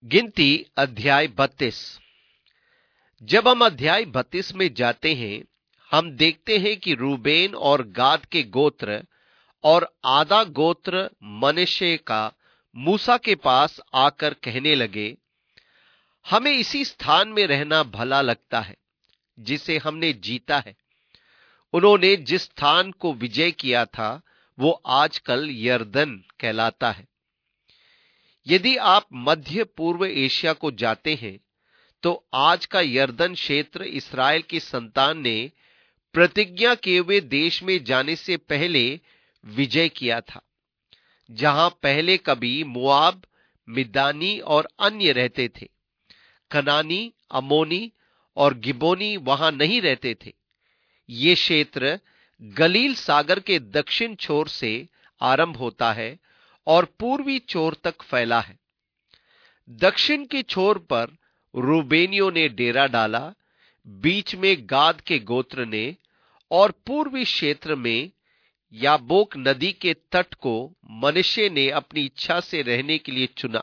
गिनती अध्याय 32। जब हम अध्याय 32 में जाते हैं, हम देखते हैं कि रूबेन और गाद के गोत्र और आधा गोत्र मनश्शे का मूसा के पास आकर कहने लगे, हमें इसी स्थान में रहना भला लगता है जिसे हमने जीता है। उन्होंने जिस स्थान को विजय किया था वो आजकल यरदन कहलाता है। यदि आप मध्य पूर्व एशिया को जाते हैं तो आज का यरदन क्षेत्र इसराइल की संतान ने प्रतिज्ञा किए हुए देश में जाने से पहले विजय किया था, जहां पहले कभी मोआब, मिदानी और अन्य रहते थे। कनानी, अमोनी और गिबोनी वहां नहीं रहते थे। ये क्षेत्र गलील सागर के दक्षिण छोर से आरंभ होता है और पूर्वी छोर तक फैला है। दक्षिण के छोर पर रूबेनियों ने डेरा डाला, बीच में गाद के गोत्र ने, और पूर्वी क्षेत्र में याबोक नदी के तट को मनश्शे ने अपनी इच्छा से रहने के लिए चुना।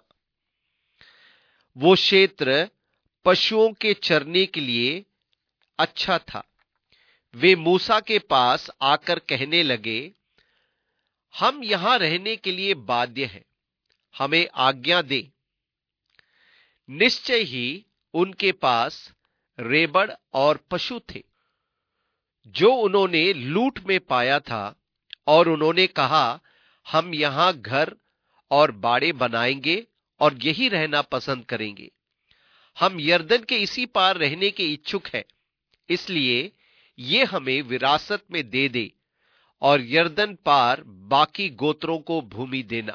वो क्षेत्र पशुओं के चरने के लिए अच्छा था। वे मूसा के पास आकर कहने लगे, हम यहां रहने के लिए बाध्य हैं, हमें आज्ञा दे। निश्चय ही उनके पास रेबड़ और पशु थे जो उन्होंने लूट में पाया था, और उन्होंने कहा, हम यहां घर और बाड़े बनाएंगे और यही रहना पसंद करेंगे। हम यरदन के इसी पार रहने के इच्छुक हैं, इसलिए ये हमें विरासत में दे दे और यरदन पार बाकी गोत्रों को भूमि देना।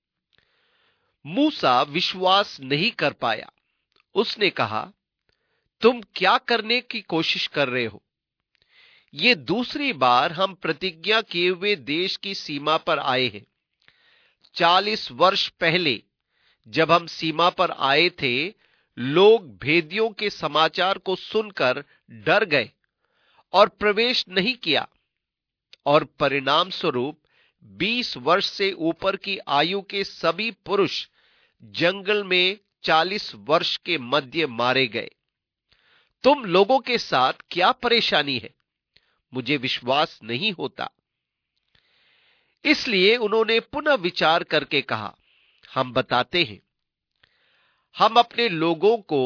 मूसा विश्वास नहीं कर पाया। उसने कहा, तुम क्या करने की कोशिश कर रहे हो? ये दूसरी बार हम प्रतिज्ञा किए हुए देश की सीमा पर आए हैं। 40 वर्ष पहले जब हम सीमा पर आए थे, लोग भेदियों के समाचार को सुनकर डर गए और प्रवेश नहीं किया, और परिणाम स्वरूप 20 वर्ष से ऊपर की आयु के सभी पुरुष जंगल में 40 वर्ष के मध्य मारे गए। तुम लोगों के साथ क्या परेशानी है? मुझे विश्वास नहीं होता। इसलिए उन्होंने पुनः विचार करके कहा, हम बताते हैं, हम अपने लोगों को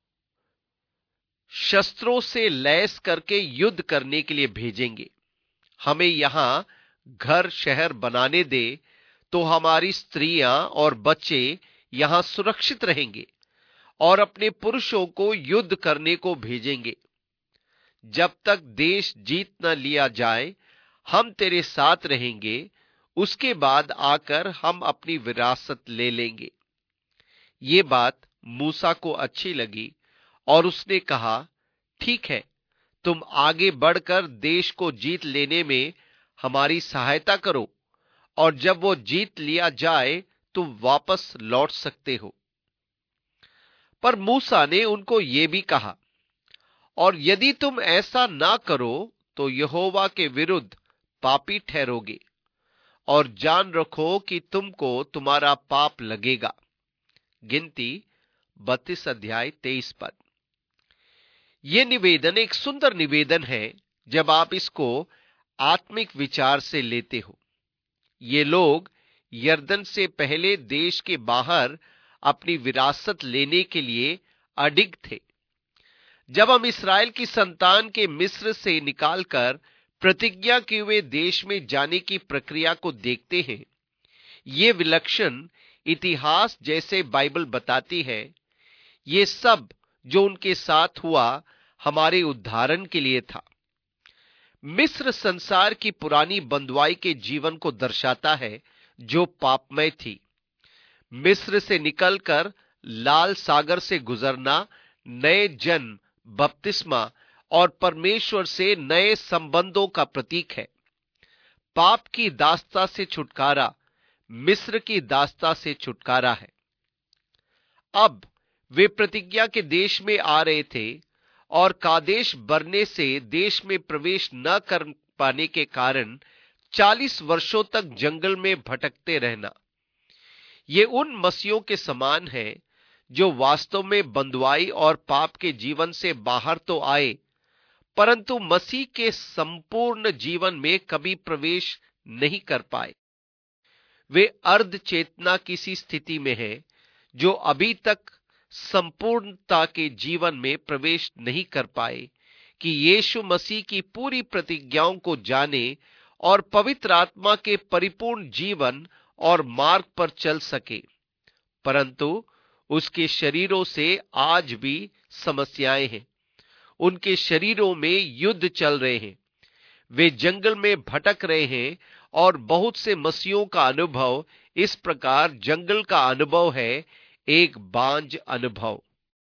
शस्त्रों से लैस करके युद्ध करने के लिए भेजेंगे। हमें यहां घर शहर बनाने दे तो हमारी स्त्रियां और बच्चे यहां सुरक्षित रहेंगे, और अपने पुरुषों को युद्ध करने को भेजेंगे। जब तक देश जीत न लिया जाए, हम तेरे साथ रहेंगे। उसके बाद आकर हम अपनी विरासत ले लेंगे। ये बात मूसा को अच्छी लगी और उसने कहा, ठीक है, तुम आगे बढ़कर देश को जीत लेने में हमारी सहायता करो, और जब वो जीत लिया जाए तुम वापस लौट सकते हो। पर मूसा ने उनको ये भी कहा, और यदि तुम ऐसा ना करो तो यहोवा के विरुद्ध पापी ठहरोगे, और जान रखो कि तुमको तुम्हारा पाप लगेगा। गिनती 32 अध्याय 23 पद। यह निवेदन एक सुंदर निवेदन है जब आप इसको आत्मिक विचार से लेते हो। ये लोग यरदन से पहले देश के बाहर अपनी विरासत लेने के लिए अडिग थे। जब हम इस्राएल की संतान के मिस्र से निकालकर प्रतिज्ञा किए हुए देश में जाने की प्रक्रिया को देखते हैं, ये विलक्षण इतिहास जैसे बाइबल बताती है, ये सब जो उनके साथ हुआ हमारे उद्धारण के लिए था। मिस्र संसार की पुरानी बंधुआई के जीवन को दर्शाता है जो पापमय थी। मिस्र से निकलकर लाल सागर से गुजरना नए जन्म, बपतिस्मा और परमेश्वर से नए संबंधों का प्रतीक है। पाप की दास्ता से छुटकारा मिस्र की दास्ता से छुटकारा है। अब वे प्रतिज्ञा के देश में आ रहे थे, और कादेश बरने से देश में प्रवेश न कर पाने के कारण 40 वर्षों तक जंगल में भटकते रहना। ये उन मसीहों के समान है जो वास्तव में बंधुआई और पाप के जीवन से बाहर तो आए, परंतु मसीह के संपूर्ण जीवन में कभी प्रवेश नहीं कर पाए। वे अर्ध चेतना की सी स्थिति में हैं, जो अभी तक संपूर्णता के जीवन में प्रवेश नहीं कर पाए कि यीशु मसीह की पूरी प्रतिज्ञाओं को जाने और पवित्र आत्मा के परिपूर्ण जीवन और मार्ग पर चल सके। परंतु उसके शरीरों से आज भी समस्याएं हैं। उनके शरीरों में युद्ध चल रहे हैं। वे जंगल में भटक रहे हैं और बहुत से मसीहों का अनुभव इस प्रकार जंगल का अनुभव है, एक बांझ अनुभव।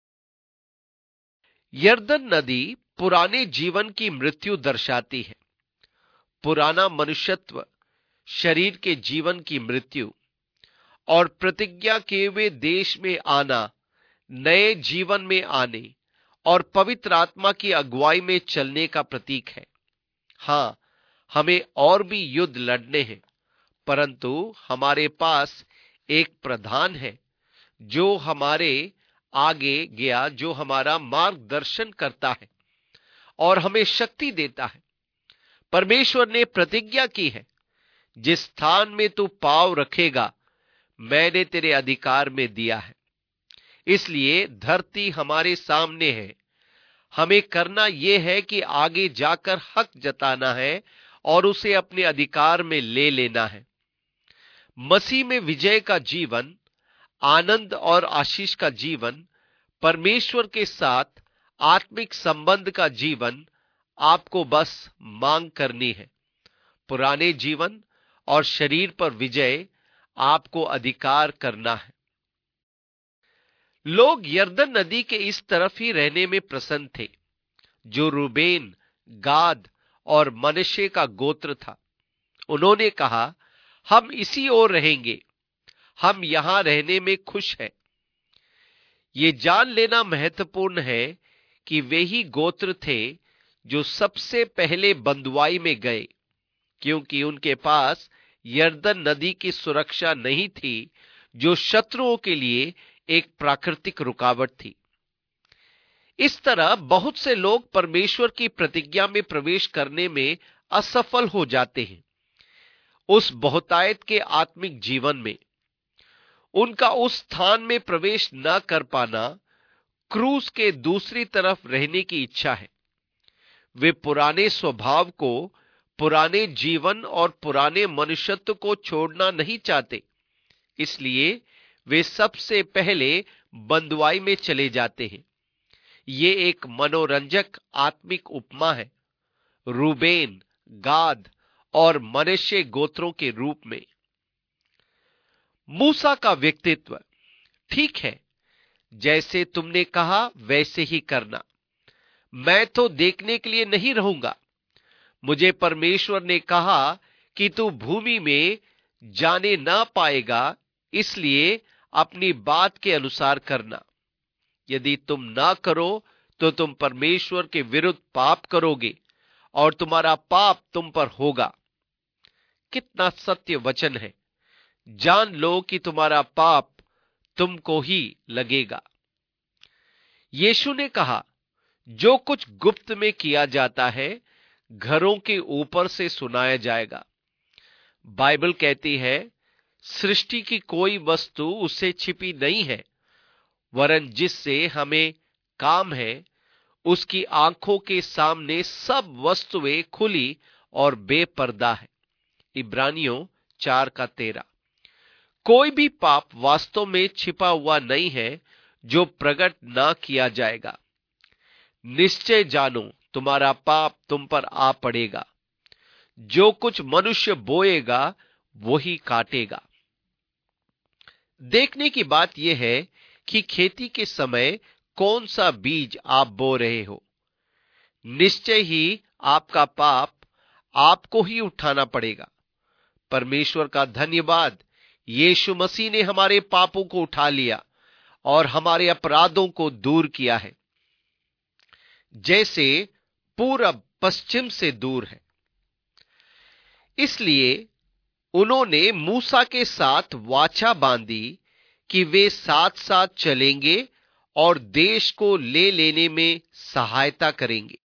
यरदन नदी पुराने जीवन की मृत्यु दर्शाती है। पुराना मनुष्यत्व, शरीर के जीवन की मृत्यु और प्रतिज्ञा किए हुए देश में आना, नए जीवन में आने और पवित्र आत्मा की अगुवाई में चलने का प्रतीक है। हां, हमें और भी युद्ध लड़ने हैं, परंतु हमारे पास एक प्रधान है जो हमारे आगे गया, जो हमारा मार्गदर्शन करता है और हमें शक्ति देता है। परमेश्वर ने प्रतिज्ञा की है, जिस स्थान में तू पांव रखेगा मैंने तेरे अधिकार में दिया है। इसलिए धरती हमारे सामने है। हमें करना यह है कि आगे जाकर हक जताना है और उसे अपने अधिकार में ले लेना है। मसीह में विजय का जीवन, आनंद और आशीष का जीवन, परमेश्वर के साथ आत्मिक संबंध का जीवन आपको बस मांग करनी है। पुराने जीवन और शरीर पर विजय आपको अधिकार करना है। लोग यरदन नदी के इस तरफ ही रहने में प्रसन्न थे, जो रूबेन, गाद और मनश्शे का गोत्र था। उन्होंने कहा, हम इसी ओर रहेंगे, हम यहां रहने में खुश हैं। ये जान लेना महत्वपूर्ण है कि वे ही गोत्र थे जो सबसे पहले बंधुआई में गए, क्योंकि उनके पास यरदन नदी की सुरक्षा नहीं थी, जो शत्रुओं के लिए एक प्राकृतिक रुकावट थी। इस तरह बहुत से लोग परमेश्वर की प्रतिज्ञा में प्रवेश करने में असफल हो जाते हैं। उस बहुतायत के आत्मिक जीवन में उनका उस स्थान में प्रवेश न कर पाना क्रूस के दूसरी तरफ रहने की इच्छा है। वे पुराने स्वभाव को, पुराने जीवन और पुराने मनुष्यत्व को छोड़ना नहीं चाहते। इसलिए वे सबसे पहले बंधुआई में चले जाते हैं। ये एक मनोरंजक आत्मिक उपमा है, रूबेन, गाद और मनश्शे गोत्रों के रूप में। मूसा का व्यक्तित्व, ठीक है, जैसे तुमने कहा वैसे ही करना। मैं तो देखने के लिए नहीं रहूंगा। मुझे परमेश्वर ने कहा कि तू भूमि में जाने ना पाएगा, इसलिए अपनी बात के अनुसार करना। यदि तुम ना करो तो तुम परमेश्वर के विरुद्ध पाप करोगे और तुम्हारा पाप तुम पर होगा। कितना सत्य वचन है। जान लो कि तुम्हारा पाप तुमको ही लगेगा। यीशु ने कहा, जो कुछ गुप्त में किया जाता है घरों के ऊपर से सुनाया जाएगा। बाइबल कहती है, सृष्टि की कोई वस्तु उससे छिपी नहीं है, वरन जिससे हमें काम है उसकी आंखों के सामने सब वस्तुएं खुली और बेपर्दा है। इब्रानियों 4:13। कोई भी पाप वास्तव में छिपा हुआ नहीं है जो प्रकट ना किया जाएगा। निश्चय जानो तुम्हारा पाप तुम पर आ पड़ेगा। जो कुछ मनुष्य बोएगा वही काटेगा। देखने की बात यह है कि खेती के समय कौन सा बीज आप बो रहे हो। निश्चय ही आपका पाप आपको ही उठाना पड़ेगा। परमेश्वर का धन्यवाद, यीशु मसीह ने हमारे पापों को उठा लिया और हमारे अपराधों को दूर किया है, जैसे पूरब पश्चिम से दूर है। इसलिए उन्होंने मूसा के साथ वाचा बांधी कि वे साथ साथ चलेंगे और देश को ले लेने में सहायता करेंगे।